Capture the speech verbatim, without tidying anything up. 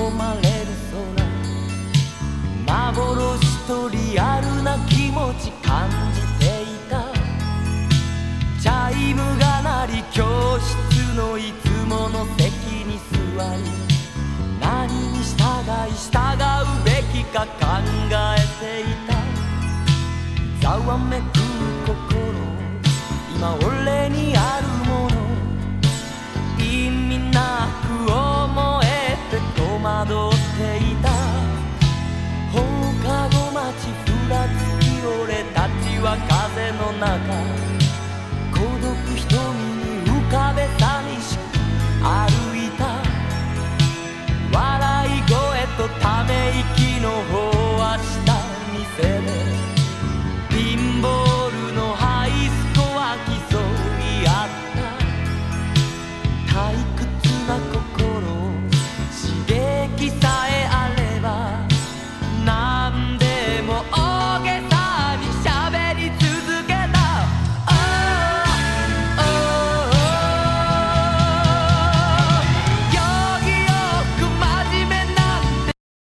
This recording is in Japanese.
込まれる空、幻とリアルな気持ち感じていた。チャイムが鳴り教室のいつもの席に座り、何に従い従うべきか考えていた。ざわめく心、今俺にあるもの、意味なく思えて戸惑っていた。放課後待ちふらつき俺たちは風の中、孤独瞳に浮かべ寂しく歩いた。笑い声とため息の